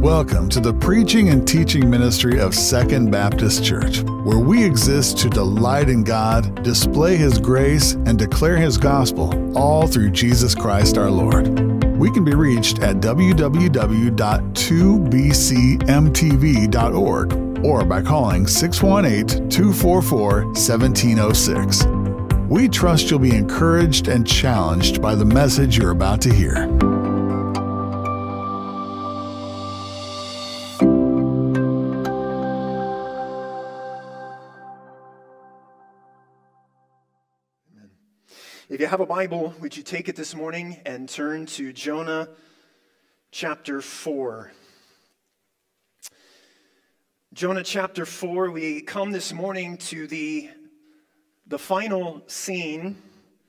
Welcome to the preaching and teaching ministry of Second Baptist Church, where we exist to delight in God, display His grace, and declare His gospel, all through Jesus Christ our Lord. We can be reached at www.2bcmtv.org or by calling 618-244-1706. We trust you'll be encouraged and challenged by the message you're about to hear. If you have a Bible, would you take it this morning and turn to Jonah chapter 4. Jonah chapter 4, we come this morning to the final scene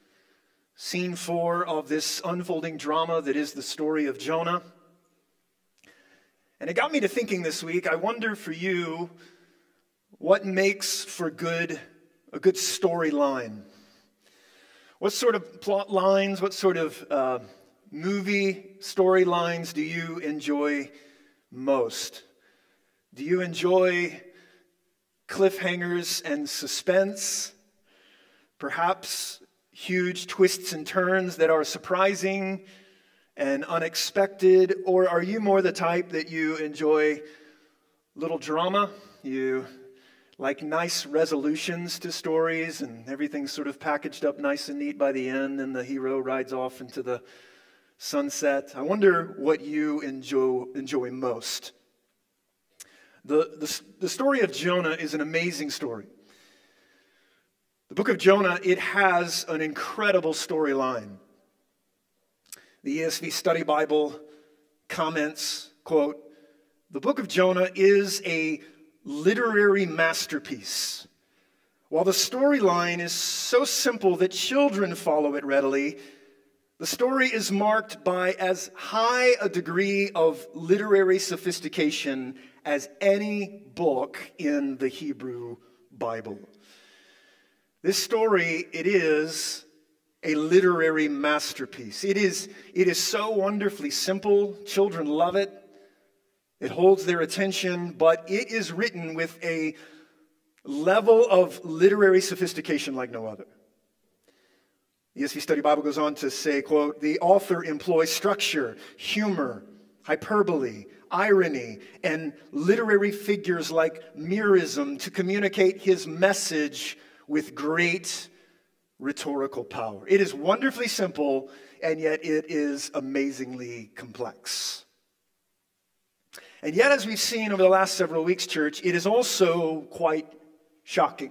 4 of this unfolding drama that is the story of Jonah. And it got me to thinking this week, I wonder for you, what makes for a good storyline? What sort of plot lines, what sort of movie storylines do you enjoy most? Do you enjoy cliffhangers and suspense? Perhaps huge twists and turns that are surprising and unexpected? Or are you more the type that you enjoy little drama? You like nice resolutions to stories and everything's sort of packaged up nice and neat by the end and the hero rides off into the sunset. I wonder what you enjoy most. The story of Jonah is an amazing story. The book of Jonah, it has an incredible storyline. The ESV Study Bible comments, quote, "The book of Jonah is a literary masterpiece. While the storyline is so simple that children follow it readily, the story is marked by as high a degree of literary sophistication as any book in the Hebrew Bible." This story, it is a literary masterpiece. It is so wonderfully simple. Children love it. It holds their attention, but it is written with a level of literary sophistication like no other. The ESV Study Bible goes on to say, quote, "The author employs structure, humor, hyperbole, irony, and literary figures like merism to communicate his message with great rhetorical power." It is wonderfully simple, and yet it is amazingly complex. And yet, as we've seen over the last several weeks, church, it is also quite shocking.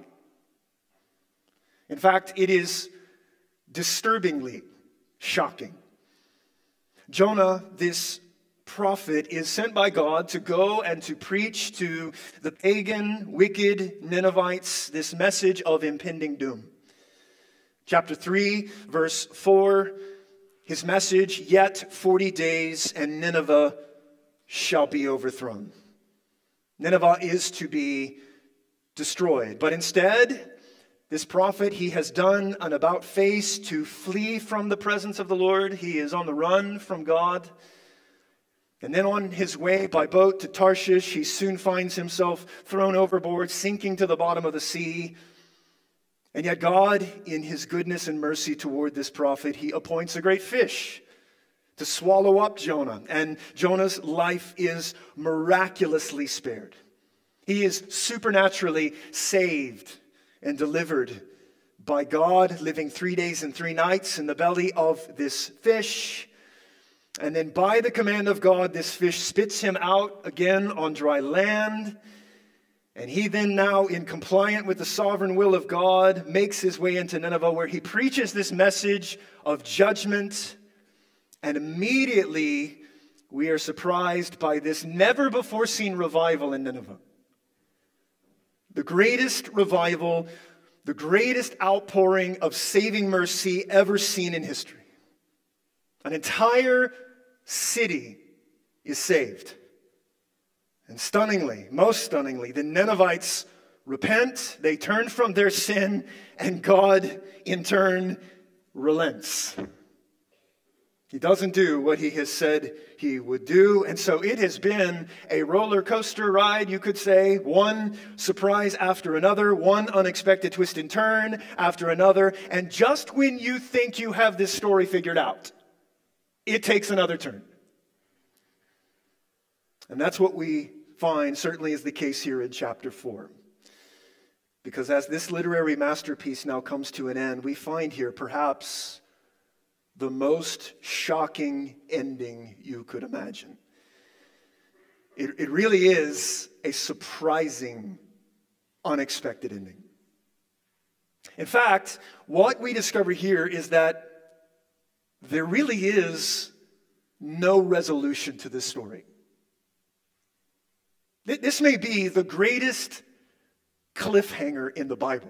In fact, it is disturbingly shocking. Jonah, this prophet, is sent by God to go and to preach to the pagan, wicked Ninevites this message of impending doom. Chapter 3, verse 4, his message, "Yet 40 days and Nineveh shall be overthrown." Nineveh is to be destroyed. But instead, this prophet, he has done an about-face to flee from the presence of the Lord. He is on the run from God. And then on his way by boat to Tarshish, he soon finds himself thrown overboard, sinking to the bottom of the sea. And yet God, in his goodness and mercy toward this prophet, he appoints a great fish to swallow up Jonah. And Jonah's life is miraculously spared. He is supernaturally saved and delivered by God, living 3 days and 3 nights in the belly of this fish. And then by the command of God, this fish spits him out again on dry land. And he then now, in compliance with the sovereign will of God, makes his way into Nineveh, where he preaches this message of judgment. And immediately, we are surprised by this never-before-seen revival in Nineveh. The greatest revival, the greatest outpouring of saving mercy ever seen in history. An entire city is saved. And stunningly, most stunningly, the Ninevites repent, they turn from their sin, and God, in turn, relents. He doesn't do what he has said he would do. And so it has been a roller coaster ride, you could say. One surprise after another, one unexpected twist and turn after another. And just when you think you have this story figured out, it takes another turn. And that's what we find certainly is the case here in chapter 4. Because as this literary masterpiece now comes to an end, we find here perhaps the most shocking ending you could imagine. It really is a surprising, unexpected ending. In fact, what we discover here is that there really is no resolution to this story. This may be the greatest cliffhanger in the Bible,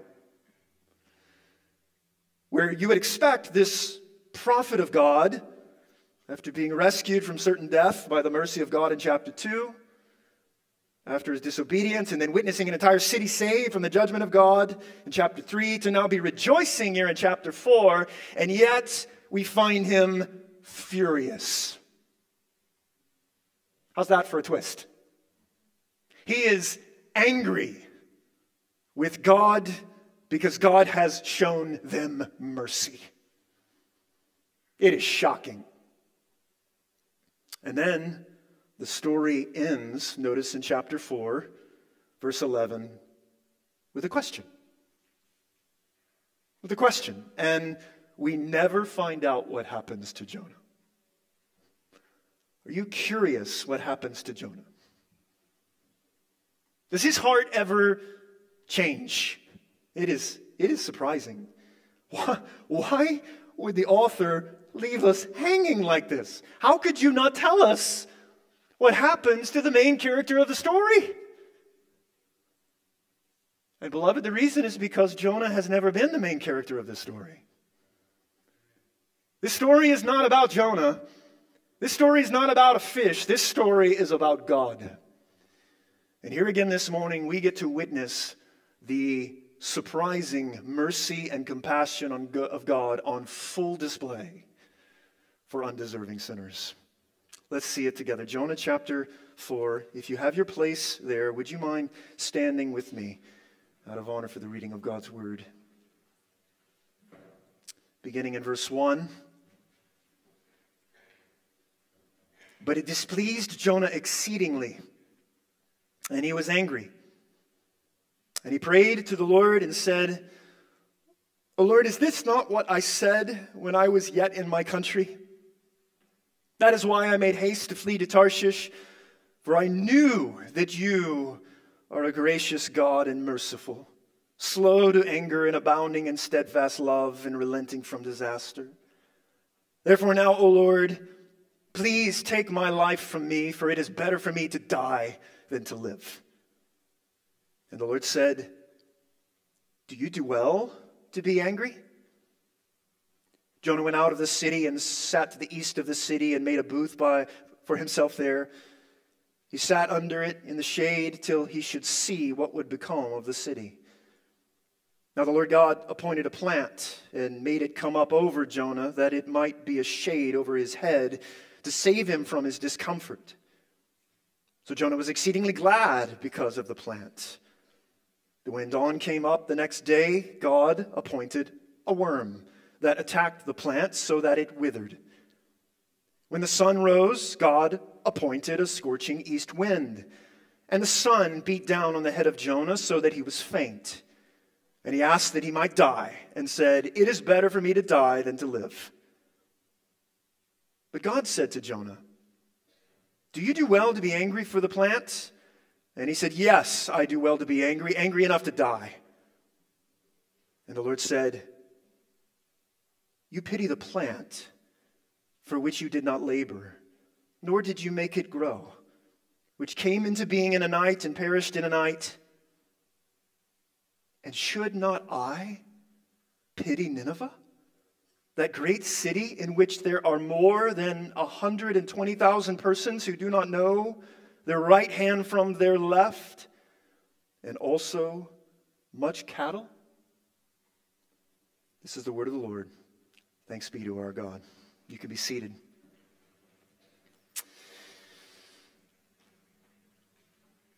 where you would expect this prophet of God, after being rescued from certain death by the mercy of God in chapter 2, after his disobedience, and then witnessing an entire city saved from the judgment of God in chapter 3, to now be rejoicing here in chapter 4, and yet we find him furious. How's that for a twist? He is angry with God because God has shown them mercy. It is shocking. And then the story ends, notice in chapter 4, verse 11, with a question. With a question. And we never find out what happens to Jonah. Are you curious what happens to Jonah? Does his heart ever change? It is surprising. Why would the author leave us hanging like this? How could you not tell us what happens to the main character of the story? And beloved, the reason is because Jonah has never been the main character of this story. This story is not about Jonah. This story is not about a fish. This story is about God. And here again this morning, we get to witness the surprising mercy and compassion of God on full display for undeserving sinners. Let's see it together. Jonah chapter 4. If you have your place there, would you mind standing with me out of honor for the reading of God's word? Beginning in verse 1. But it displeased Jonah exceedingly, and he was angry. And he prayed to the Lord and said, O Lord, is this not what I said when I was yet in my country? That is why I made haste to flee to Tarshish, for I knew that you are a gracious God and merciful, slow to anger and abounding in steadfast love and relenting from disaster. Therefore now, O Lord, please take my life from me, for it is better for me to die than to live. And the Lord said, do you do well to be angry? Jonah went out of the city and sat to the east of the city and made a booth for himself there. He sat under it in the shade till he should see what would become of the city. Now the Lord God appointed a plant and made it come up over Jonah, that it might be a shade over his head to save him from his discomfort. So Jonah was exceedingly glad because of the plant. When dawn came up the next day, God appointed a worm that attacked the plant so that it withered. When the sun rose, God appointed a scorching east wind, and the sun beat down on the head of Jonah so that he was faint. And he asked that he might die, and said, it is better for me to die than to live. But God said to Jonah, do you do well to be angry for the plant? And he said, yes, I do well to be angry, angry enough to die. And the Lord said, you pity the plant for which you did not labor, nor did you make it grow, which came into being in a night and perished in a night. And should not I pity Nineveh, that great city in which there are more than 120,000 persons who do not know their right hand from their left, and also much cattle? This is the word of the Lord. Thanks be to our God. You can be seated.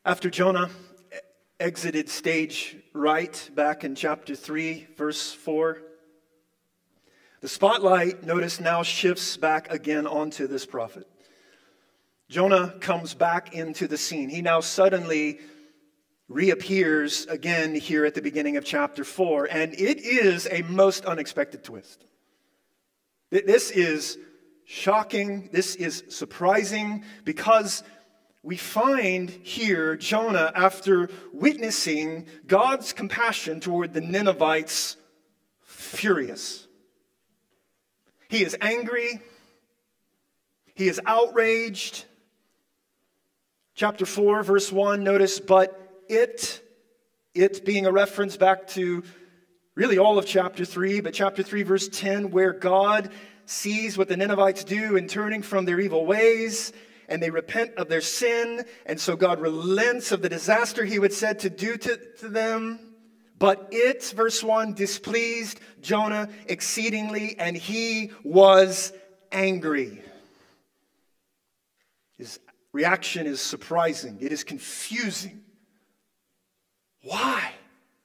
After Jonah exited stage right back in chapter 3, verse 4, the spotlight, notice, now shifts back again onto this prophet. Jonah comes back into the scene. He now suddenly reappears again here at the beginning of chapter 4, and it is a most unexpected twist. This is shocking, this is surprising, because we find here Jonah, after witnessing God's compassion toward the Ninevites, furious. He is angry. He is outraged. Chapter 4, verse 1, notice, but it being a reference back to really all of chapter 3, but chapter 3, verse 10, where God sees what the Ninevites do in turning from their evil ways, and they repent of their sin, and so God relents of the disaster he would said to do to them. But it, verse 1, displeased Jonah exceedingly, and he was angry. His reaction is surprising. It is confusing. Why?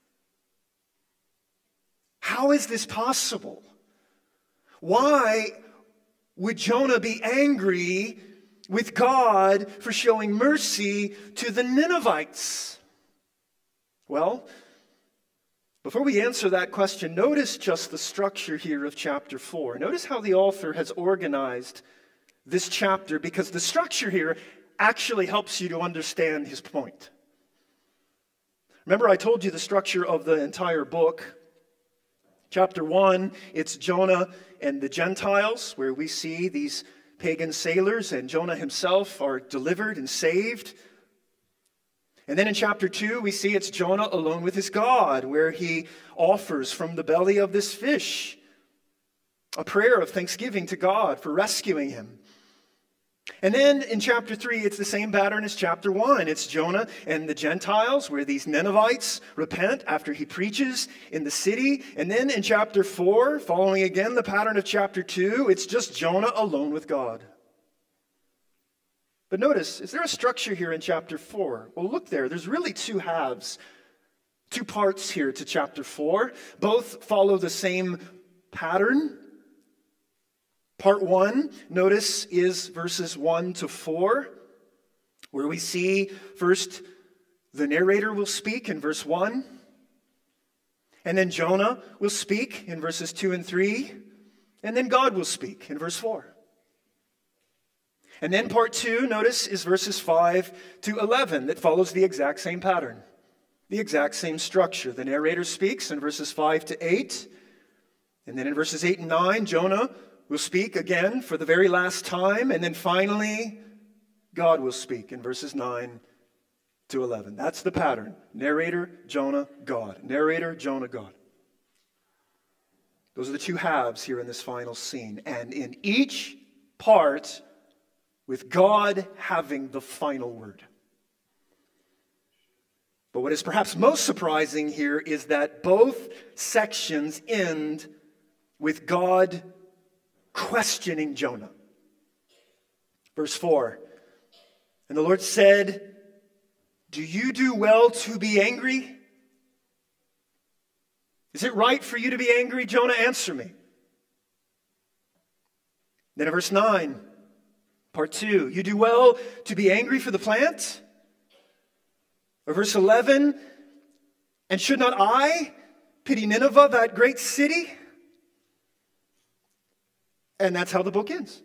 How is this possible? Why would Jonah be angry with God for showing mercy to the Ninevites? Well, before we answer that question, notice just the structure here of chapter 4. Notice how the author has organized this chapter, because the structure here actually helps you to understand his point. Remember, I told you the structure of the entire book. Chapter 1, it's Jonah and the Gentiles, where we see these pagan sailors and Jonah himself are delivered and saved. And then in chapter 2, we see it's Jonah alone with his God, where he offers from the belly of this fish a prayer of thanksgiving to God for rescuing him. And then in chapter 3, it's the same pattern as chapter 1. It's Jonah and the Gentiles, where these Ninevites repent after he preaches in the city. And then in chapter 4, following again the pattern of chapter 2, it's just Jonah alone with God. But notice, is there a structure here in chapter 4? Well, look there. There's really two halves, two parts here to chapter 4. Both follow the same pattern. Part 1, notice, is verses 1 to 4, where we see first the narrator will speak in verse 1, and then Jonah will speak in verses 2 and 3, and then God will speak in verse 4. And then part 2, notice, is verses 5 to 11 that follows the exact same pattern, the exact same structure. The narrator speaks in verses 5 to 8, and then in verses 8 and 9, Jonah will speak again for the very last time, and then finally, God will speak in verses 9 to 11. That's the pattern. Narrator, Jonah, God. Narrator, Jonah, God. Those are the two halves here in this final scene. And in each part, with God having the final word. But what is perhaps most surprising here is that both sections end with God questioning Jonah. Verse 4, and the Lord said, "Do you do well to be angry? Is it right for you to be angry, Jonah? Answer me." Then in verse 9, part 2, "You do well to be angry for the plant?" Or verse 11, "And should not I pity Nineveh, that great city?" And that's how the book ends.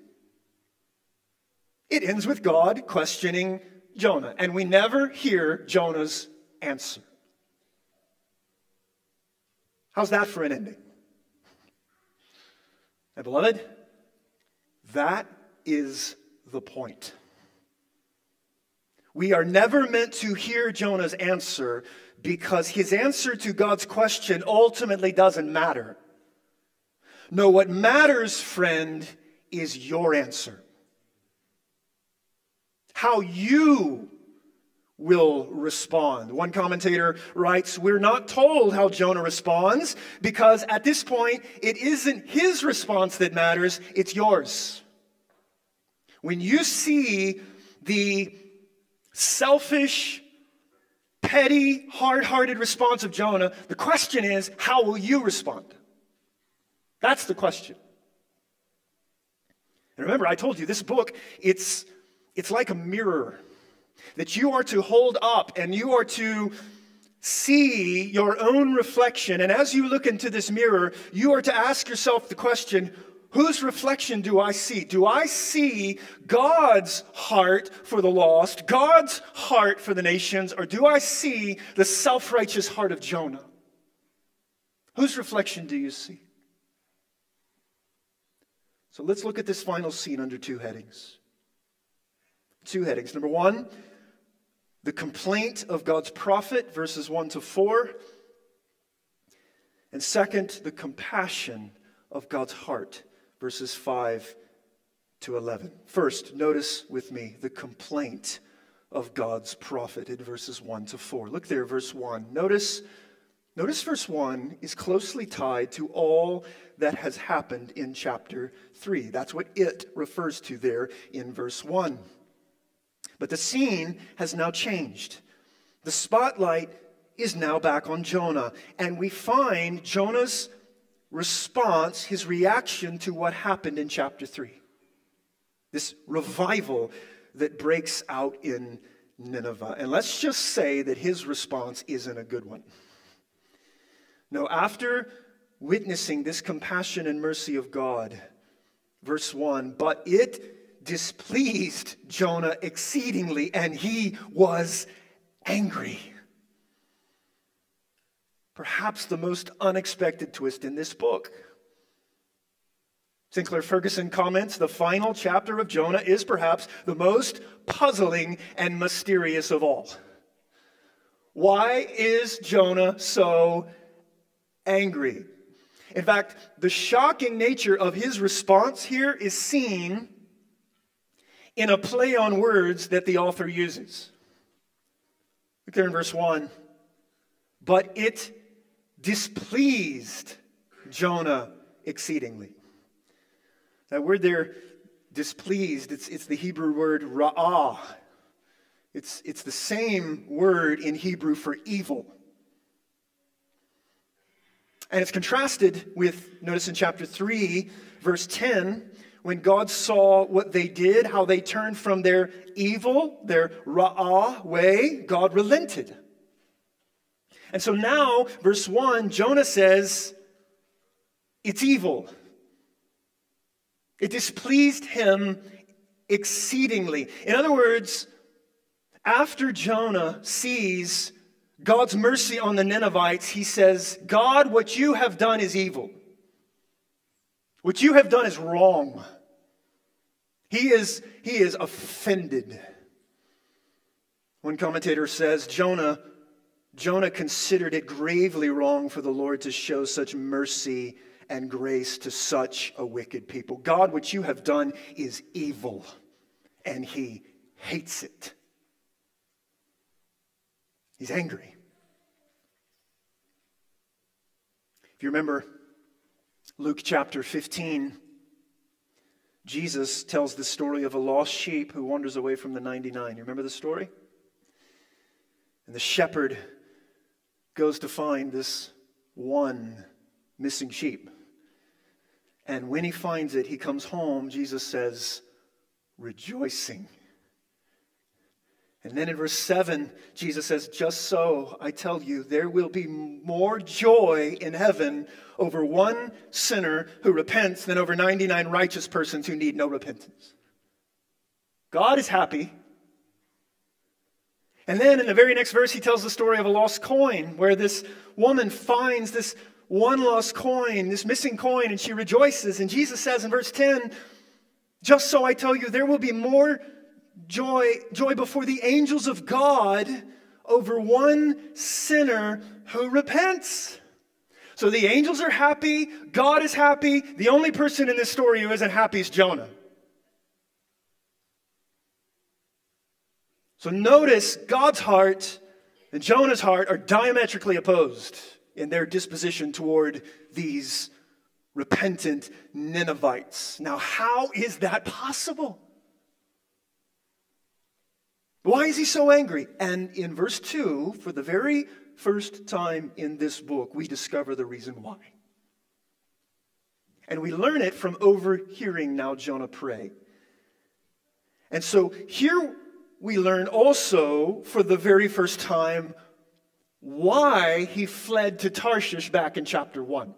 It ends with God questioning Jonah, and we never hear Jonah's answer. How's that for an ending? And beloved, that is the point. We are never meant to hear Jonah's answer, because his answer to God's question ultimately doesn't matter. No, what matters, friend, is your answer. How you will respond. One commentator writes, "We're not told how Jonah responds, because at this point, it isn't his response that matters, it's yours." When you see the selfish, petty, hard-hearted response of Jonah. The question is, how will you respond? That's the question. And remember, I told you, this book, it's like a mirror that you are to hold up, and you are to see your own reflection. And as you look into this mirror, you are to ask yourself the question, whose reflection do I see? Do I see God's heart for the lost, God's heart for the nations, or do I see the self-righteous heart of Jonah? Whose reflection do you see? So let's look at this final scene under two headings. Two headings. Number one, the complaint of God's prophet, verses 1 to 4. And second, the compassion of God's heart, verses 5 to 11. First, notice with me the complaint of God's prophet in verses 1 to 4. Look there, verse 1. Notice verse 1 is closely tied to all that has happened in chapter 3. That's what it refers to there in verse 1. But the scene has now changed. The spotlight is now back on Jonah, and we find Jonah's response, his reaction to what happened in chapter 3. This revival that breaks out in Nineveh. And let's just say that his response isn't a good one. No, after witnessing this compassion and mercy of God, verse 1, but it displeased Jonah exceedingly, and he was angry. Perhaps the most unexpected twist in this book. Sinclair Ferguson comments, the final chapter of Jonah is perhaps the most puzzling and mysterious of all. Why is Jonah so angry? In fact, the shocking nature of his response here is seen in a play on words that the author uses. Look there in verse 1. But it displeased Jonah exceedingly. That word there, displeased, it's the Hebrew word ra'ah. It's the same word in Hebrew for evil. And it's contrasted with, notice in chapter 3, verse 10, when God saw what they did, how they turned from their evil, their ra'ah way, God relented. And so now, verse 1, Jonah says, it's evil. It displeased him exceedingly. In other words, after Jonah sees God's mercy on the Ninevites, he says, God, what you have done is evil. What you have done is wrong. He is offended. One commentator says, Jonah considered it gravely wrong for the Lord to show such mercy and grace to such a wicked people. God, what you have done is evil, and he hates it. He's angry. If you remember Luke chapter 15, Jesus tells the story of a lost sheep who wanders away from the 99. You remember the story? And the shepherd goes to find this one missing sheep. And when he finds it, he comes home, Jesus says, rejoicing. And then in verse 7, Jesus says, just so, I tell you, there will be more joy in heaven over one sinner who repents than over 99 righteous persons who need no repentance. God is happy. And then in the very next verse, he tells the story of a lost coin, where this woman finds this one lost coin, this missing coin, and she rejoices. And Jesus says in verse 10, just so I tell you, there will be more joy before the angels of God over one sinner who repents. So the angels are happy, God is happy. The only person in this story who isn't happy is Jonah. So notice God's heart and Jonah's heart are diametrically opposed in their disposition toward these repentant Ninevites. Now, how is that possible? Why is he so angry? And in verse 2, for the very first time in this book, we discover the reason why. And we learn it from overhearing now Jonah pray. And so here we learn also for the very first time why he fled to Tarshish back in chapter 1.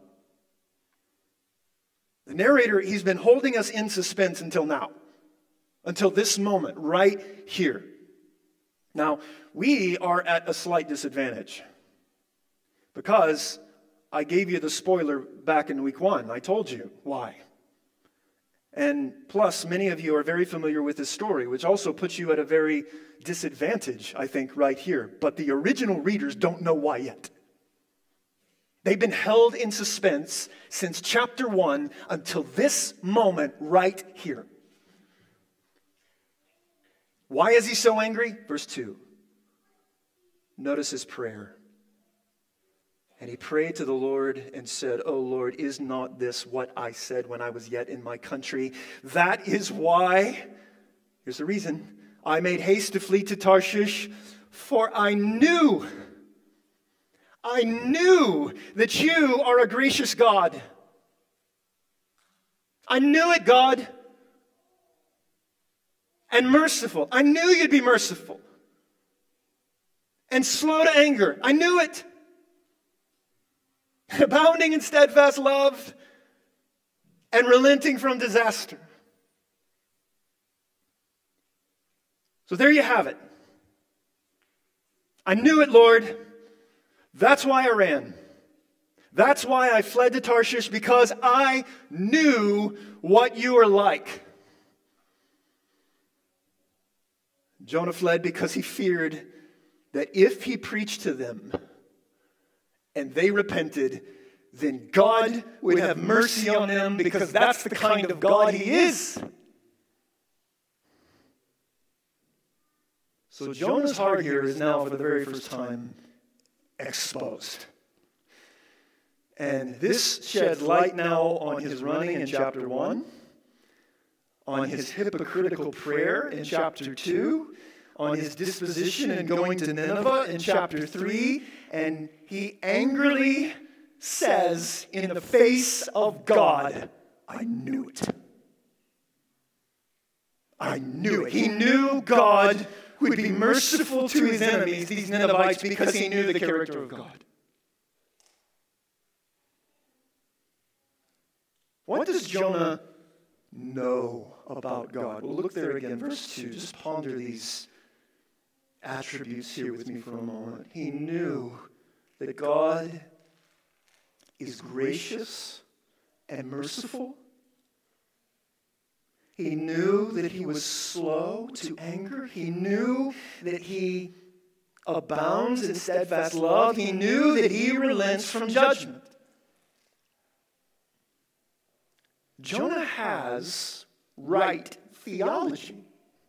The narrator, he's been holding us in suspense until now, until this moment right here. Now, we are at a slight disadvantage because I gave you the spoiler back in week 1. I told you why. And plus, many of you are very familiar with this story, which also puts you at a very disadvantage, I think, right here. But the original readers don't know why yet. They've been held in suspense since chapter 1 until this moment right here. Why is he so angry? Verse 2. Notice his prayer. And he prayed to the Lord and said, "O Lord, is not this what I said when I was yet in my country? That is why," here's the reason, "I made haste to flee to Tarshish, for I knew that you are a gracious God." I knew it, God. And merciful. I knew you'd be merciful. And slow to anger. I knew it. Abounding in steadfast love and relenting from disaster. So there you have it. I knew it, Lord. That's why I ran. That's why I fled to Tarshish, because I knew what you were like. Jonah fled because he feared that if he preached to them and they repented, then God would have mercy on them, because that's the kind of God he is. So Jonah's heart here is now, for the very first time, exposed. And this sheds light now on his running in chapter 1, on his hypocritical prayer in chapter 2, on his disposition in going to Nineveh in chapter 3, and he angrily says in the face of God, "I knew it. I knew it." He knew God would be merciful to his enemies, these Ninevites, because he knew the character of God. What does Jonah know about God? Well, look there again, verse 2. Just ponder these attributes here with me for a moment. He knew that God is gracious and merciful. He knew that he was slow to anger. He knew that he abounds in steadfast love. He knew that he relents from judgment. Jonah has right theology.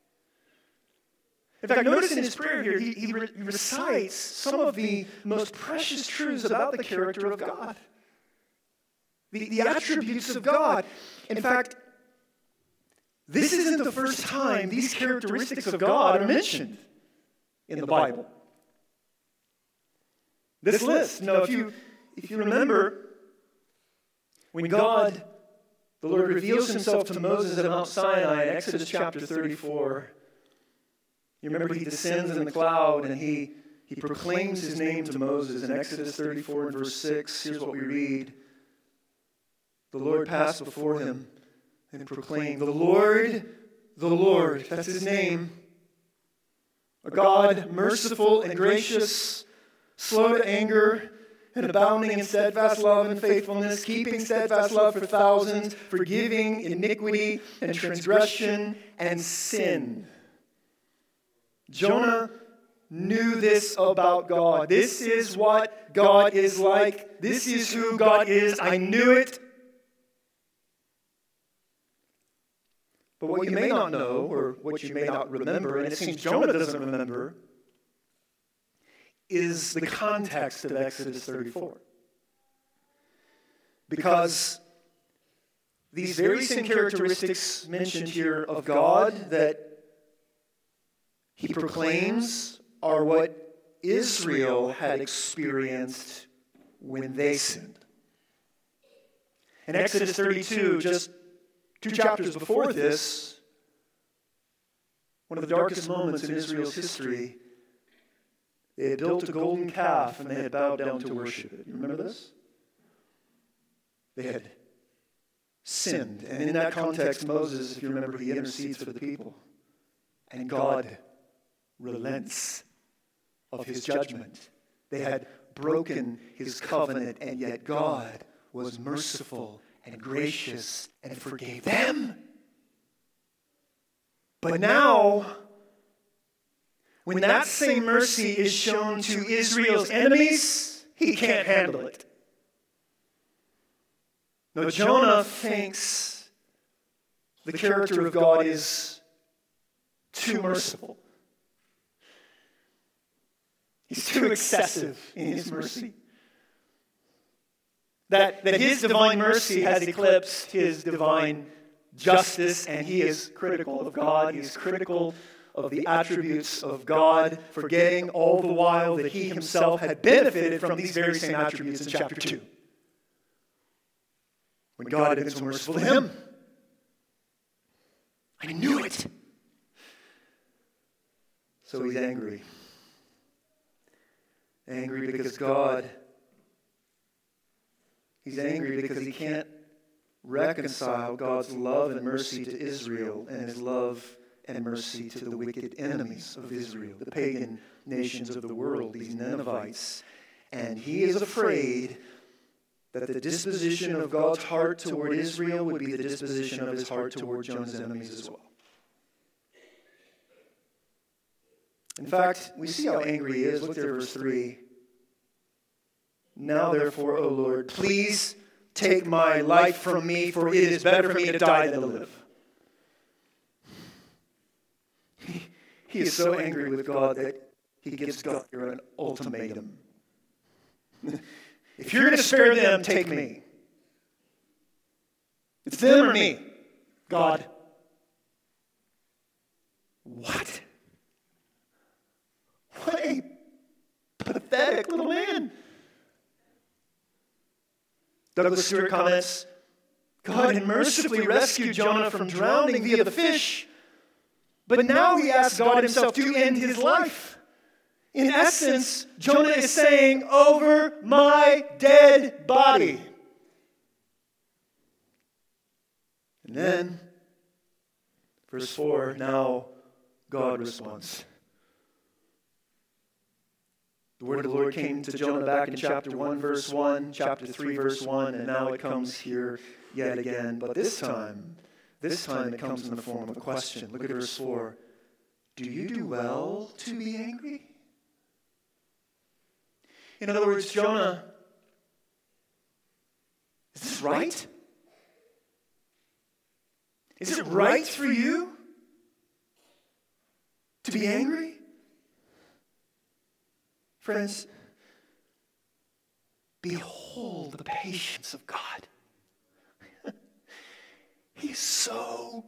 In fact, notice in his prayer here, he recites some of the most precious truths about the character of God. The attributes of God. In fact, this isn't the first time these characteristics of God are mentioned in the Bible. This list, if you remember, when God, the Lord, reveals himself to Moses at Mount Sinai in Exodus chapter 34, you remember he descends in the cloud and he proclaims his name to Moses in Exodus 34 and verse 6. Here's what we read. The Lord passed before him and proclaimed, the Lord, that's his name, a God merciful and gracious, slow to anger, and abounding in steadfast love and faithfulness, keeping steadfast love for thousands, forgiving iniquity and transgression and sin. Jonah knew this about God. This is what God is like. This is who God is. I knew it. But what you may not know, or what you may not remember, and it seems Jonah doesn't remember, is the context of Exodus 34. Because these very same characteristics mentioned here of God that he proclaims are what Israel had experienced when they sinned. In Exodus 32, just 2 chapters before this, one of the darkest moments in Israel's history, they had built a golden calf and they had bowed down to worship it. You remember this? They had sinned. And in that context, Moses, if you remember, he intercedes for the people. And God relents of his judgment. They had broken his covenant, and yet God was merciful and gracious and forgave them. But now, when that same mercy is shown to Israel's enemies, he can't handle it. No, Jonah thinks the character of God is too merciful. He's too excessive in his mercy. That his divine mercy has eclipsed his divine justice, and he is critical of God. He is critical of the attributes of God, forgetting all the while that he himself had benefited from these very same attributes in chapter 2. When God had been so merciful to him. I knew it. So he's angry. Angry because he's angry because he can't reconcile God's love and mercy to Israel and his love and mercy to the wicked enemies of Israel, the pagan nations of the world, these Ninevites. And he is afraid that the disposition of God's heart toward Israel would be the disposition of his heart toward Jonah's enemies as well. In fact, we see how angry he is. Look there, verse 3. Now therefore, O Lord, please take my life from me, for it is better for me to die than to live. He is so angry with God that he gives God an ultimatum. If you're going to spare them, take me. It's them or me, God. What? What a pathetic little man. Douglas Stewart comments, God had mercifully rescued Jonah from drowning via the fish, but now he asks God himself to end his life. In essence, Jonah is saying, over my dead body. And then, verse 4, now God responds. The word of the Lord came to Jonah back in chapter 1, verse 1, chapter 3, verse 1, and now it comes here yet again. But this time it comes in the form of a question. Look at verse 4. Do you do well to be angry? In other words, Jonah, is this right? Is it right for you to be angry? Friends, behold the patience of God. He's so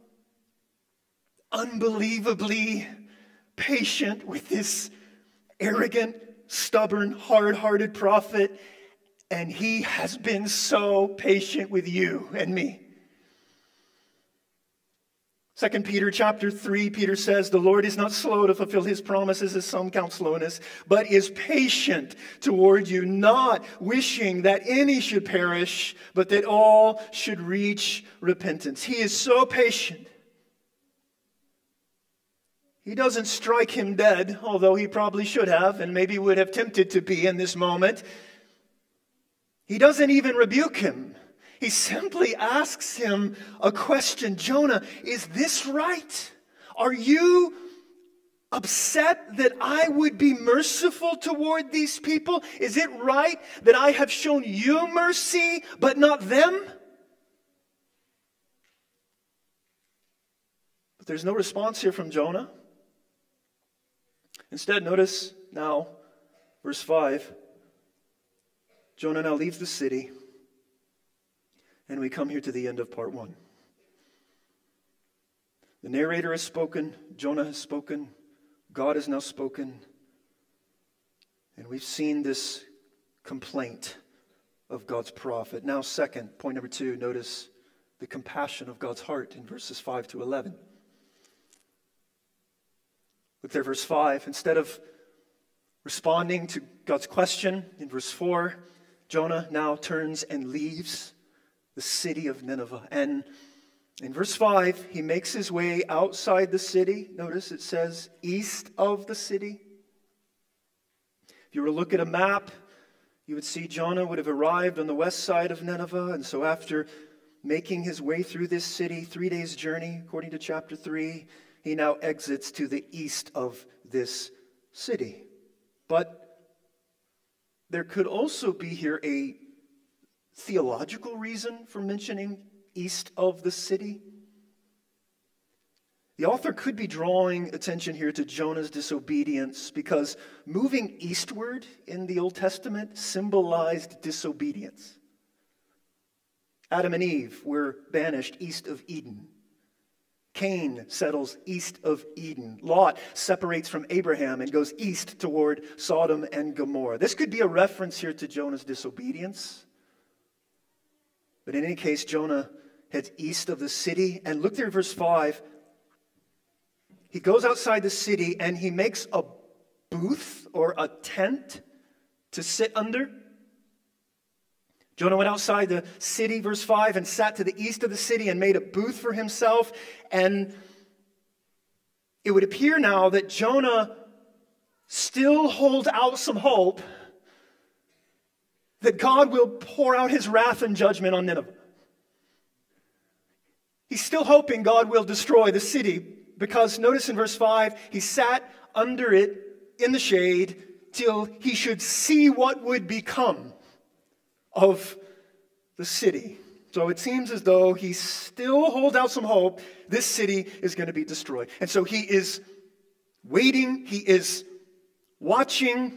unbelievably patient with this arrogant, stubborn, hard-hearted prophet, and he has been so patient with you and me. 2 Peter chapter 3, Peter says, the Lord is not slow to fulfill his promises, as some count slowness, but is patient toward you, not wishing that any should perish, but that all should reach repentance. He is so patient. He doesn't strike him dead, although he probably should have, and maybe would have tempted to be in this moment. He doesn't even rebuke him. He simply asks him a question. Jonah, is this right? Are you upset that I would be merciful toward these people? Is it right that I have shown you mercy, but not them? But there's no response here from Jonah. Instead, notice now, verse 5. Jonah now leaves the city. And we come here to the end of part 1. The narrator has spoken, Jonah has spoken, God has now spoken, and we've seen this complaint of God's prophet. Now, second, point number 2, notice the compassion of God's heart in verses 5 to 11. Look there, verse 5. Instead of responding to God's question in verse 4, Jonah now turns and leaves the city of Nineveh. And in verse 5, he makes his way outside the city. Notice it says east of the city. If you were to look at a map, you would see Jonah would have arrived on the west side of Nineveh. And so after making his way through this city, 3 days' journey, according to chapter 3, he now exits to the east of this city. But there could also be here a theological reason for mentioning east of the city. The author could be drawing attention here to Jonah's disobedience because moving eastward in the Old Testament symbolized disobedience. Adam and Eve were banished east of Eden. Cain settles east of Eden. Lot separates from Abraham and goes east toward Sodom and Gomorrah. This could be a reference here to Jonah's disobedience. But in any case, Jonah heads east of the city. And look there, verse 5. He goes outside the city and he makes a booth or a tent to sit under. Jonah went outside the city, verse 5, and sat to the east of the city and made a booth for himself. And it would appear now that Jonah still holds out some hope that God will pour out his wrath and judgment on Nineveh. He's still hoping God will destroy the city because notice in verse 5, he sat under it in the shade till he should see what would become of the city. So it seems as though he still holds out some hope this city is going to be destroyed. And so he is waiting, he is watching,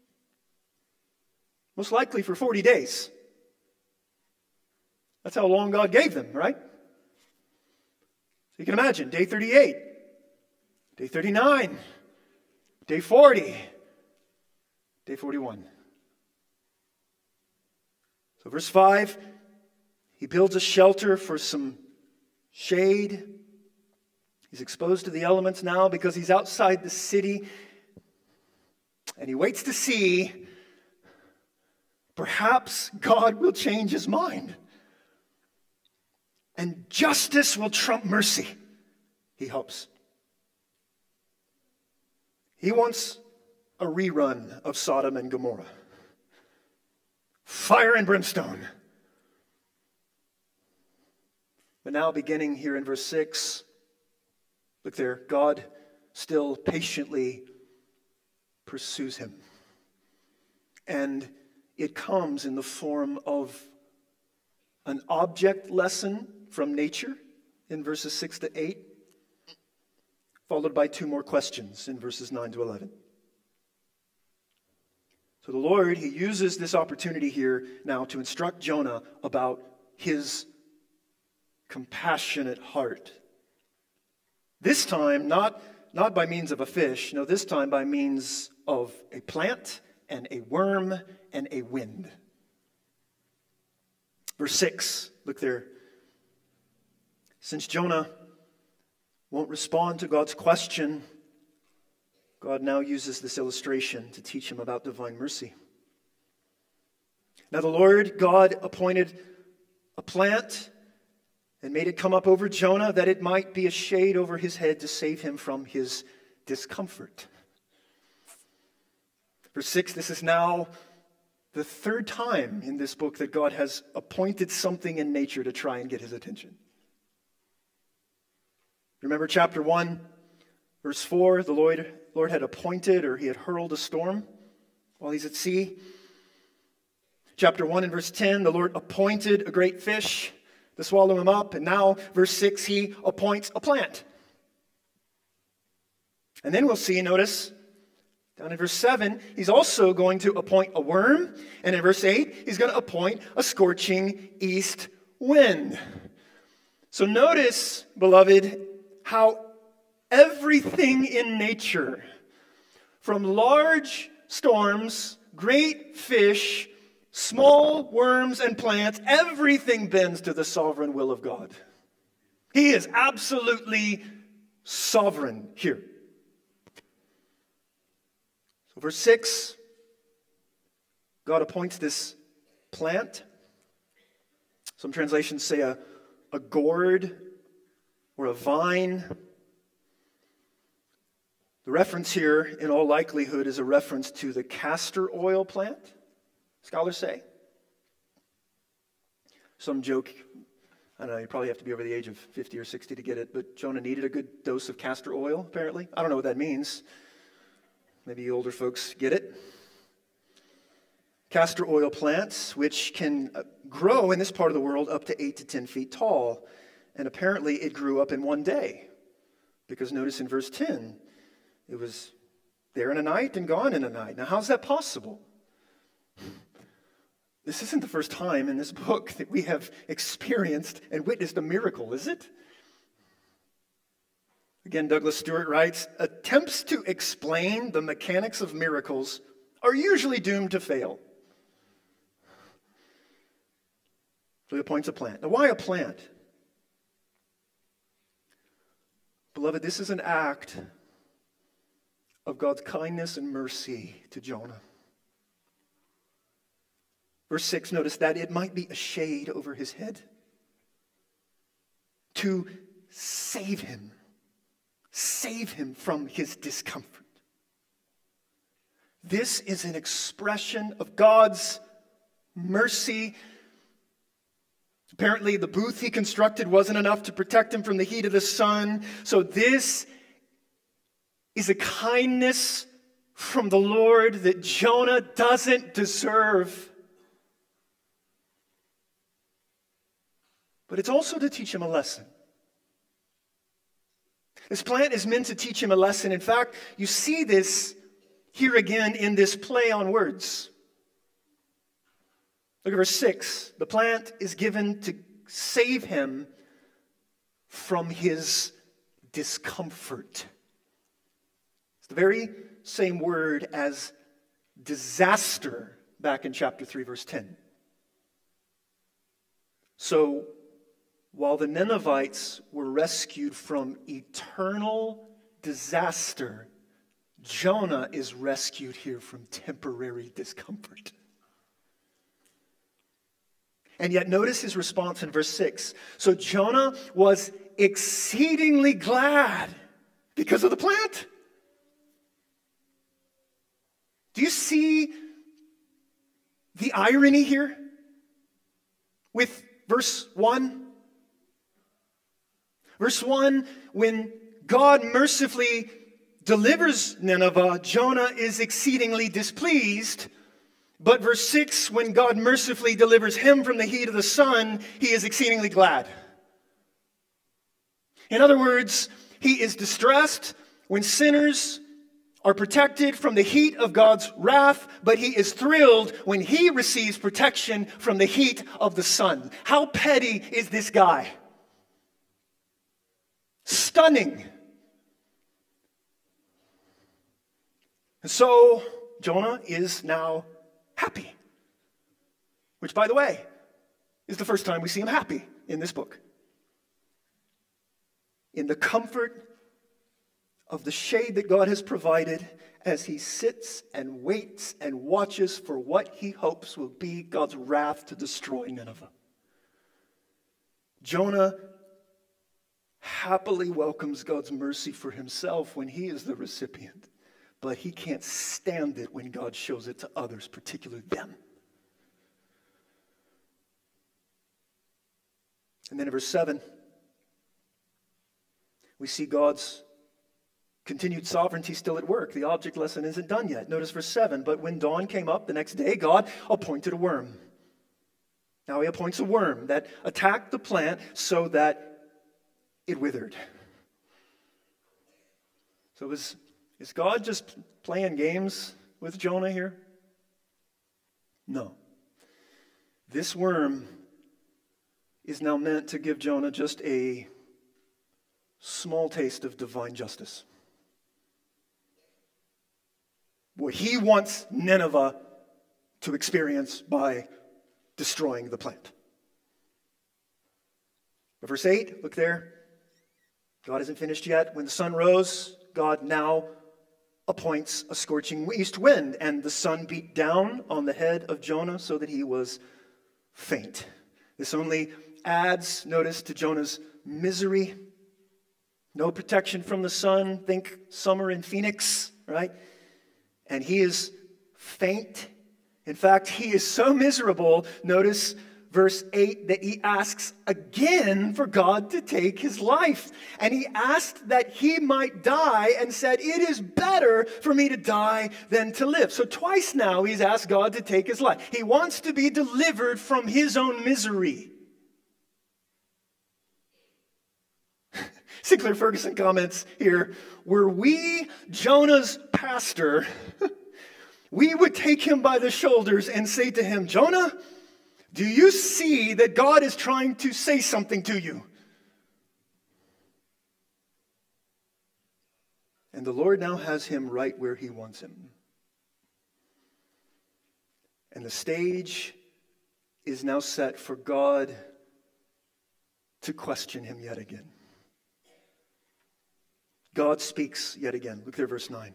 most likely for 40 days. That's how long God gave them, right? So you can imagine, day 38, day 39, day 40, day 41. So verse 5, he builds a shelter for some shade. He's exposed to the elements now because he's outside the city. And he waits to see, perhaps God will change his mind. And justice will trump mercy, he hopes. He wants a rerun of Sodom and Gomorrah. Fire and brimstone. But now beginning here in verse 6, look there, God still patiently pursues him. And it comes in the form of an object lesson from nature in verses 6 to 8, followed by 2 more questions in verses 9 to 11. So the Lord, he uses this opportunity here now to instruct Jonah about his compassionate heart. This time, not by means of a fish, no, this time by means of a plant and a worm and a wind. Verse 6, look there. Since Jonah won't respond to God's question, God now uses this illustration to teach him about divine mercy. Now the Lord God appointed a plant and made it come up over Jonah that it might be a shade over his head to save him from his discomfort. Verse 6, this is now the 3rd time in this book that God has appointed something in nature to try and get his attention. Remember chapter 1, verse 4, the Lord had appointed, or he had hurled a storm while he's at sea. Chapter 1 and verse 10, the Lord appointed a great fish to swallow him up. And now, verse 6, he appoints a plant. And then we'll see, notice, down in verse 7, he's also going to appoint a worm. And in verse 8, he's going to appoint a scorching east wind. So notice, beloved, how everything in nature From large storms, great fish, small worms and plants, everything bends to the sovereign will of God. He is absolutely sovereign here. So verse 6, God appoints this plant. Some translations say a gourd or a vine. The reference here, in all likelihood, is a reference to the castor oil plant, scholars say. Some joke, I don't know, you probably have to be over the age of 50 or 60 to get it, but Jonah needed a good dose of castor oil, apparently. I don't know what that means. Maybe you older folks get it. Castor oil plants, which can grow in this part of the world up to 8 to 10 feet tall. And apparently it grew up in one day. Because notice in verse 10, it was there in a night and gone in a night. Now, how's that possible? This isn't the first time in this book that we have experienced and witnessed a miracle, is it? Again, Douglas Stewart writes, attempts to explain the mechanics of miracles are usually doomed to fail. So he appoints a plant. Now, why a plant? Beloved, this is an act of God's kindness and mercy to Jonah. Verse 6, notice that it might be a shade over his head to save him from his discomfort. This is an expression of God's mercy. Apparently, the booth he constructed wasn't enough to protect him from the heat of the sun. So this is a kindness from the Lord that Jonah doesn't deserve. But it's also to teach him a lesson. This plant is meant to teach him a lesson. In fact, you see this here again in this play on words. Look at verse 6. The plant is given to save him from his discomfort. It's the very same word as disaster back in chapter 3, verse 10. So, while the Ninevites were rescued from eternal disaster, Jonah is rescued here from temporary discomfort. And yet notice his response in verse 6. So Jonah was exceedingly glad because of the plant. Do you see the irony here with verse 1? Verse 1, when God mercifully delivers Nineveh, Jonah is exceedingly displeased. But verse 6, when God mercifully delivers him from the heat of the sun, he is exceedingly glad. In other words, he is distressed when sinners are protected from the heat of God's wrath, but he is thrilled when he receives protection from the heat of the sun. How petty is this guy? Stunning. And so Jonah is now happy. Which, by the way, is the first time we see him happy in this book. In the comfort of the shade that God has provided as he sits and waits and watches for what he hopes will be God's wrath to destroy Nineveh. Jonah happily welcomes God's mercy for himself when he is the recipient, but he can't stand it when God shows it to others, particularly them. And then in verse 7, we see God's continued sovereignty still at work. The object lesson isn't done yet. Notice verse 7, but when dawn came up the next day, God appointed a worm. Now he appoints a worm that attacked the plant so that it withered. So is God just playing games with Jonah here? No. This worm is now meant to give Jonah just a small taste of divine justice. what he wants Nineveh to experience by destroying the plant. But verse 8, look there. God isn't finished yet. When the sun rose, God now appoints a scorching east wind, and the sun beat down on the head of Jonah so that he was faint. This only adds, notice, to Jonah's misery. No protection from the sun. Think summer in Phoenix, right? And he is faint. In fact, he is so miserable, notice verse 8, that he asks again for God to take his life. And he asked that he might die and said, "It is better for me to die than to live." So twice now he's asked God to take his life. He wants to be delivered from his own misery. Sinclair Ferguson comments here, "Were we Jonah's pastor, we would take him by the shoulders and say to him, 'Jonah, do you see that God is trying to say something to you?' And the Lord now has him right where he wants him. And the stage is now set for God to question him yet again. God speaks yet again. Look there, verse 9.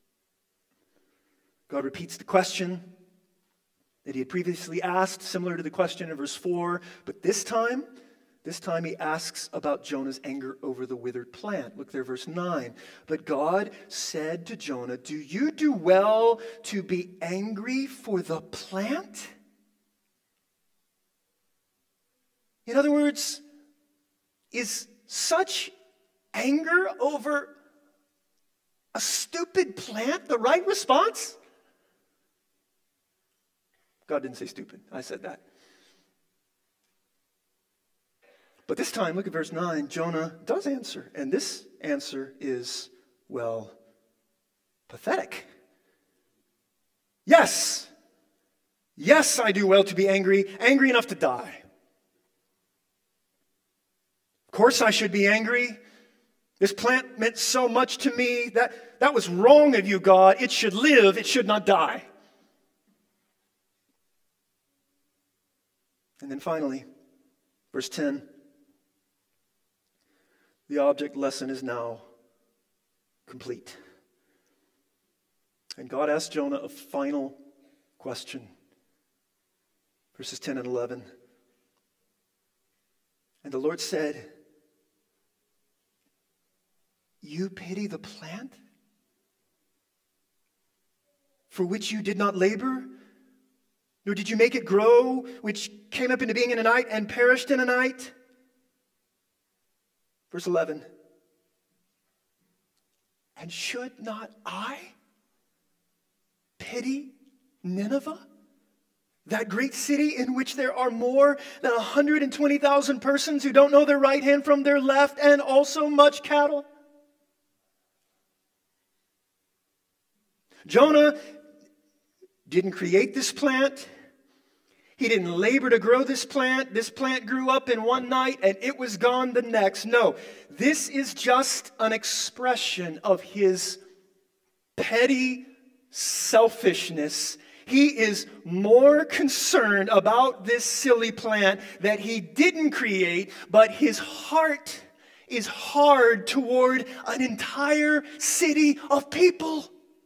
God repeats the question that he had previously asked, similar to the question in verse 4. But this time he asks about Jonah's anger over the withered plant. Look there, verse 9. But God said to Jonah, "Do you do well to be angry for the plant?" In other words, is such anger over a stupid plant the right response? God didn't say stupid. I said that. But this time, look at verse 9. Jonah does answer. And this answer is, well, pathetic. Yes. Yes, I do well to be angry enough to die. Of course I should be angry. This plant meant so much to me. That was wrong of you, God. It should live. It should not die. And then finally, verse 10, the object lesson is now complete. And God asked Jonah a final question. Verses 10 and 11. And the Lord said, "You pity the plant for which you did not labor, nor did you make it grow, which came up into being in a night and perished in a night?" Verse 11. "And should not I pity Nineveh, that great city in which there are more than 120,000 persons who don't know their right hand from their left, and also much cattle?" Jonah didn't create this plant. He didn't labor to grow this plant. This plant grew up in one night and it was gone the next. No, this is just an expression of his petty selfishness. He is more concerned about this silly plant that he didn't create, but his heart is hard toward an entire city of people.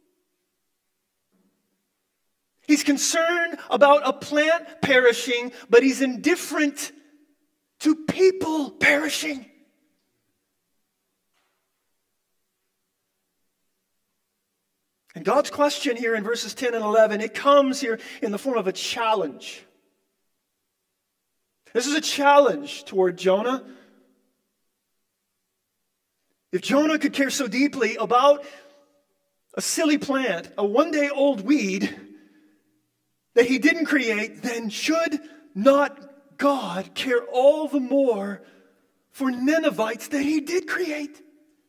He's concerned about a plant perishing, but he's indifferent to people perishing. And God's question here in verses 10 and 11, it comes here in the form of a challenge. This is a challenge toward Jonah. If Jonah could care so deeply about a silly plant, a one-day-old weed that he didn't create, then should not God care all the more for Ninevites that he did create?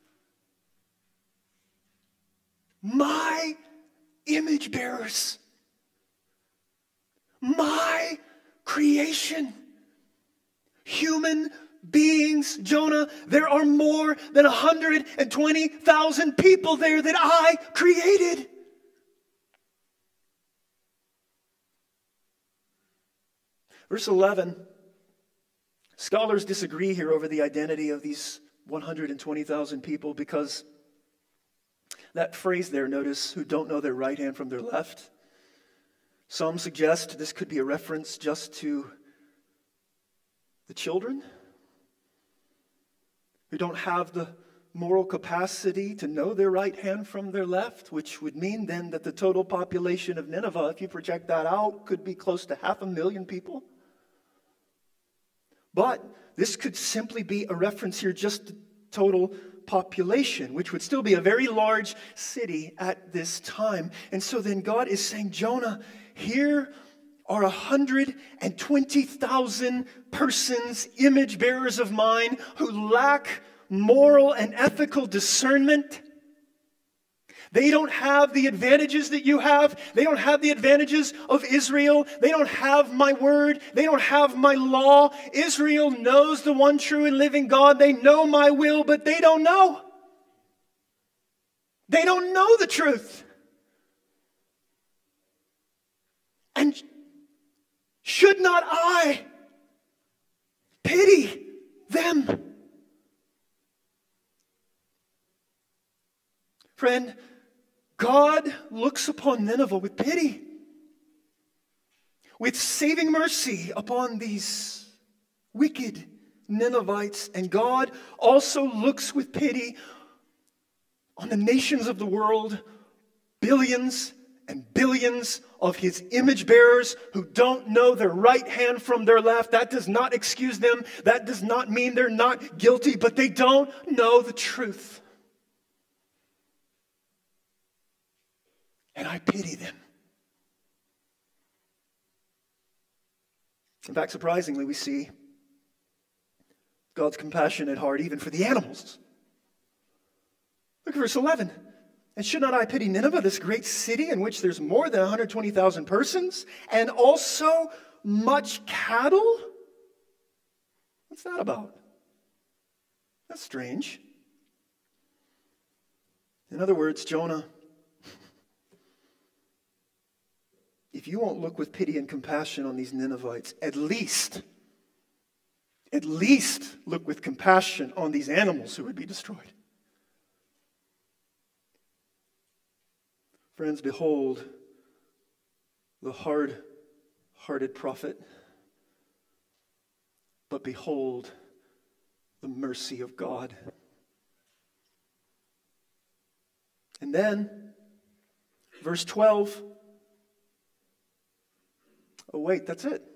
My image bearers, my creation, human beings, Jonah, there are more than 120,000 people there that I created. Verse 11, scholars disagree here over the identity of these 120,000 people because that phrase there, notice, who don't know their right hand from their left. Some suggest this could be a reference just to the children who don't have the moral capacity to know their right hand from their left, which would mean then that the total population of Nineveh, if you project that out, could be close to 500,000 people. But this could simply be a reference here just to total population, which would still be a very large city at this time. And so then God is saying, Jonah, here are 120,000 persons, image bearers of mine, who lack moral and ethical discernment. They don't have the advantages that you have. They don't have the advantages of Israel. They don't have my word. They don't have my law. Israel knows the one true and living God. They know my will, but they don't know. They don't know the truth. And should not I pity them? Friend, God looks upon Nineveh with pity, with saving mercy upon these wicked Ninevites. And God also looks with pity on the nations of the world, billions and billions of his image bearers who don't know their right hand from their left. That does not excuse them. That does not mean they're not guilty, but they don't know the truth. And I pity them. In fact, surprisingly, we see God's compassionate heart even for the animals. Look at verse 11. And should not I pity Nineveh, this great city in which there's more than 120,000 persons, and also much cattle? What's that about? That's strange. In other words, Jonah, if you won't look with pity and compassion on these Ninevites, at least look with compassion on these animals who would be destroyed. Friends, behold the hard-hearted prophet, but behold the mercy of God. And then, verse 12, oh wait, that's it.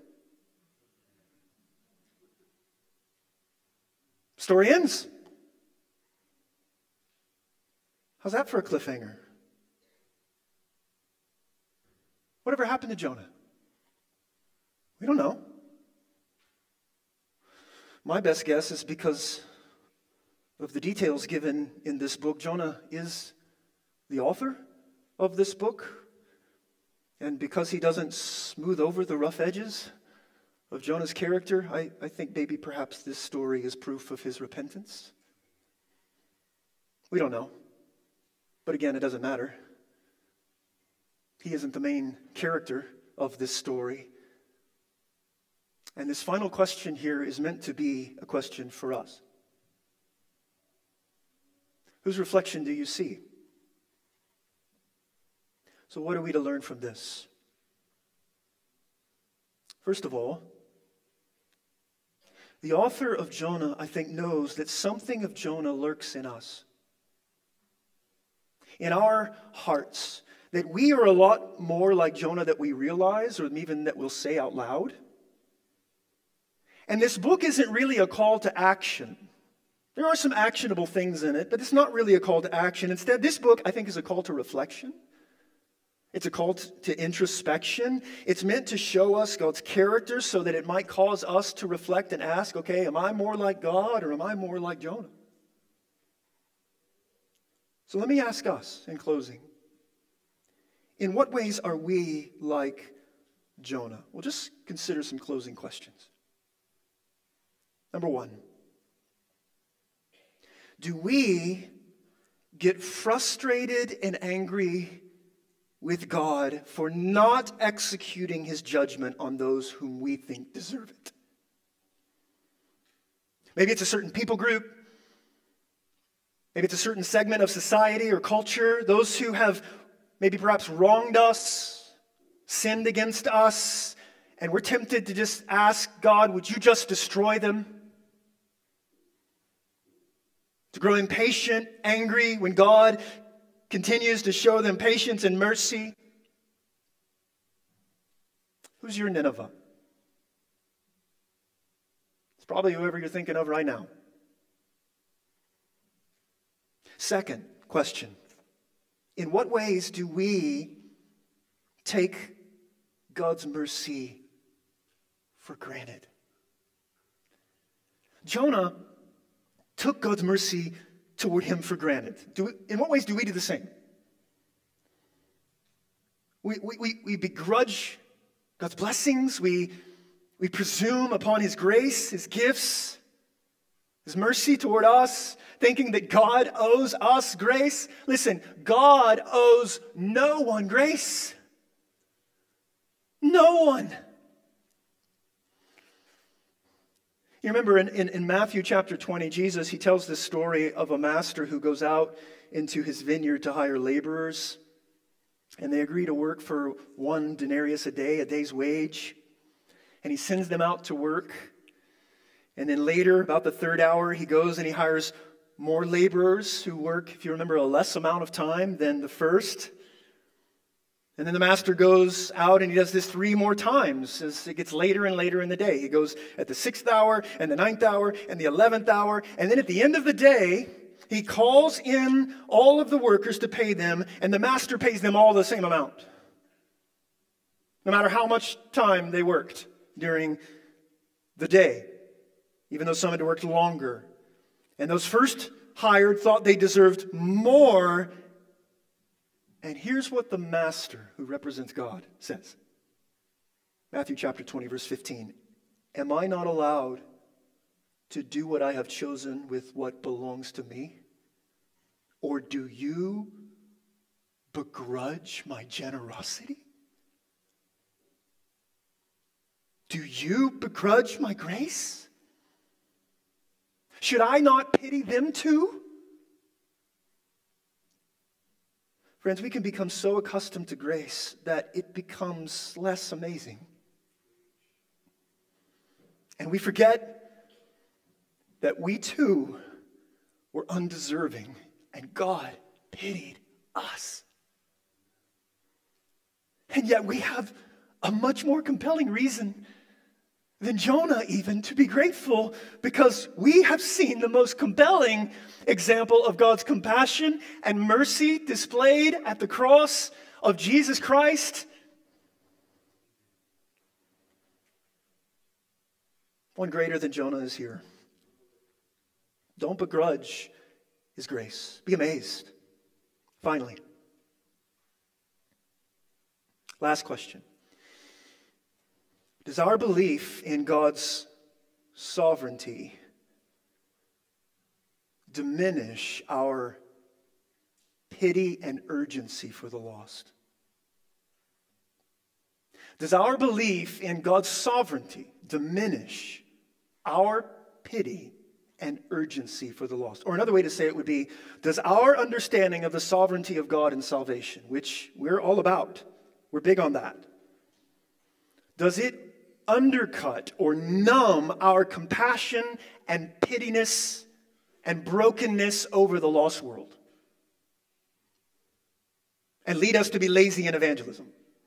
Story ends. How's that for a cliffhanger? Whatever happened to Jonah? We don't know. My best guess is because of the details given in this book. Jonah is the author of this book. And because he doesn't smooth over the rough edges of Jonah's character, I think maybe perhaps this story is proof of his repentance. We don't know. But again, it doesn't matter. He isn't the main character of this story. And this final question here is meant to be a question for us. Whose reflection do you see? So what are we to learn from this? First of all, the author of Jonah, I think, knows that something of Jonah lurks in us. In our hearts, that we are a lot more like Jonah that we realize, or even that we'll say out loud. And this book isn't really a call to action. There are some actionable things in it, but it's not really a call to action. Instead, this book, I think, is a call to reflection. It's a call to introspection. It's meant to show us God's character so that it might cause us to reflect and ask, okay, am I more like God or am I more like Jonah? So let me ask us in closing. In what ways are we like Jonah? We'll just consider some closing questions. Number one, do we get frustrated and angry with God for not executing his judgment on those whom we think deserve it. Maybe it's a certain people group. Maybe it's a certain segment of society or culture. Those who have maybe perhaps wronged us, sinned against us, and we're tempted to just ask God, would you just destroy them? To grow impatient, angry when God continues to show them patience and mercy. Who's your Nineveh? It's probably whoever you're thinking of right now. Second question. In what ways do we take God's mercy for granted? Jonah took God's mercy toward him for granted. In what ways do we do the same? We begrudge God's blessings. We presume upon his grace, his gifts, his mercy toward us, thinking that God owes us grace. Listen, God owes no one grace. No one. You remember in Matthew chapter 20, Jesus, he tells this story of a master who goes out into his vineyard to hire laborers. And they agree to work for 1 denarius a day, a day's wage. And he sends them out to work. And then later, about the 3rd hour, he goes and he hires more laborers who work, if you remember, a less amount of time than the first. And then the master goes out and he does this 3 more times as it gets later and later in the day. He goes at the 6th hour and the 9th hour and the 11th hour. And then at the end of the day, he calls in all of the workers to pay them, and the master pays them all the same amount. No matter how much time they worked during the day, even though some had worked longer. And those first hired thought they deserved more. And here's what the master, who represents God, says. Matthew chapter 20, verse 15. Am I not allowed to do what I have chosen with what belongs to me? Or do you begrudge my generosity? Do you begrudge my grace? Should I not pity them too? Friends, we can become so accustomed to grace that it becomes less amazing. And we forget that we too were undeserving, and God pitied us. And yet we have a much more compelling reason than Jonah even to be grateful, because we have seen the most compelling example of God's compassion and mercy displayed at the cross of Jesus Christ. One greater than Jonah is here. Don't begrudge his grace. Be amazed. Finally, last question. Does our belief in God's sovereignty diminish our pity and urgency for the lost? Does our belief in God's sovereignty diminish our pity and urgency for the lost? Or another way to say it would be, does our understanding of the sovereignty of God in salvation, which we're all about, we're big on that, does it undercut or numb our compassion and pityness and brokenness over the lost world and lead us to be lazy in evangelism?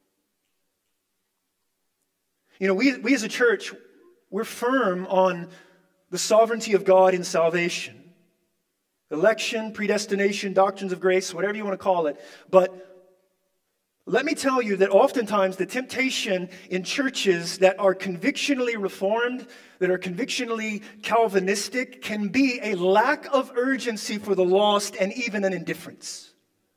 You know, we as a church, we're firm on the sovereignty of God in salvation. Election, predestination, doctrines of grace, whatever you want to call it. But let me tell you that oftentimes the temptation in churches that are convictionally reformed, that are convictionally Calvinistic, can be a lack of urgency for the lost and even an indifference.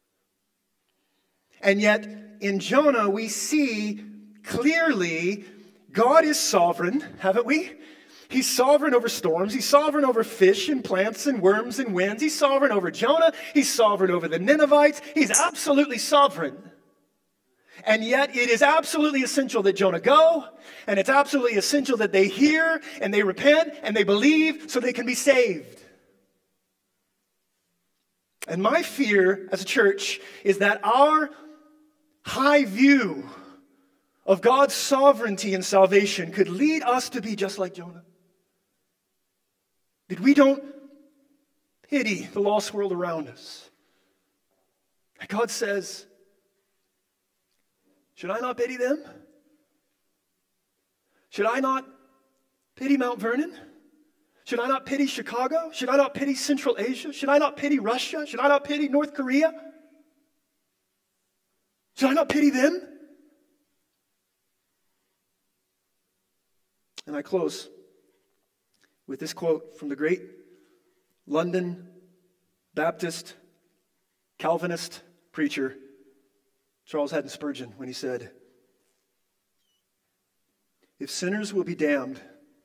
And yet, in Jonah, we see clearly God is sovereign, haven't we? He's sovereign over storms. He's sovereign over fish and plants and worms and winds. He's sovereign over Jonah. He's sovereign over the Ninevites. He's absolutely sovereign. And yet it is absolutely essential that Jonah go, and it's absolutely essential that they hear and they repent and they believe so they can be saved. And my fear as a church is that our high view of God's sovereignty and salvation could lead us to be just like Jonah. That we don't pity the lost world around us. And God says, should I not pity them? Should I not pity Mount Vernon? Should I not pity Chicago? Should I not pity Central Asia? Should I not pity Russia? Should I not pity North Korea? Should I not pity them? And I close with this quote from the great London Baptist Calvinist preacher Charles Haddon Spurgeon, when he said, "If sinners will be damned,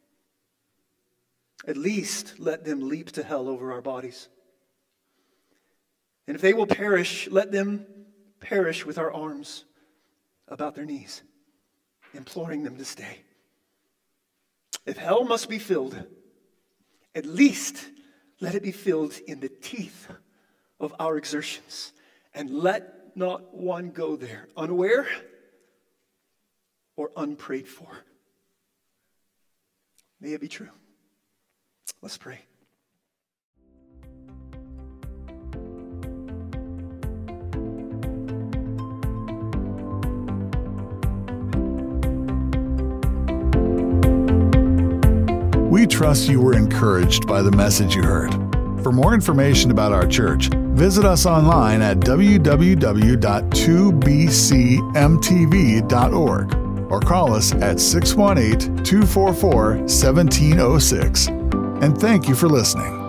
at least let them leap to hell over our bodies. And if they will perish, let them perish with our arms about their knees, imploring them to stay. If hell must be filled, at least let it be filled in the teeth of our exertions, and let not one go there unaware or unprayed for." May it be true. Let's pray. We trust you were encouraged by the message you heard. For more information about our church, visit us online at www.2bcmtv.org or call us at 618-244-1706. And thank you for listening.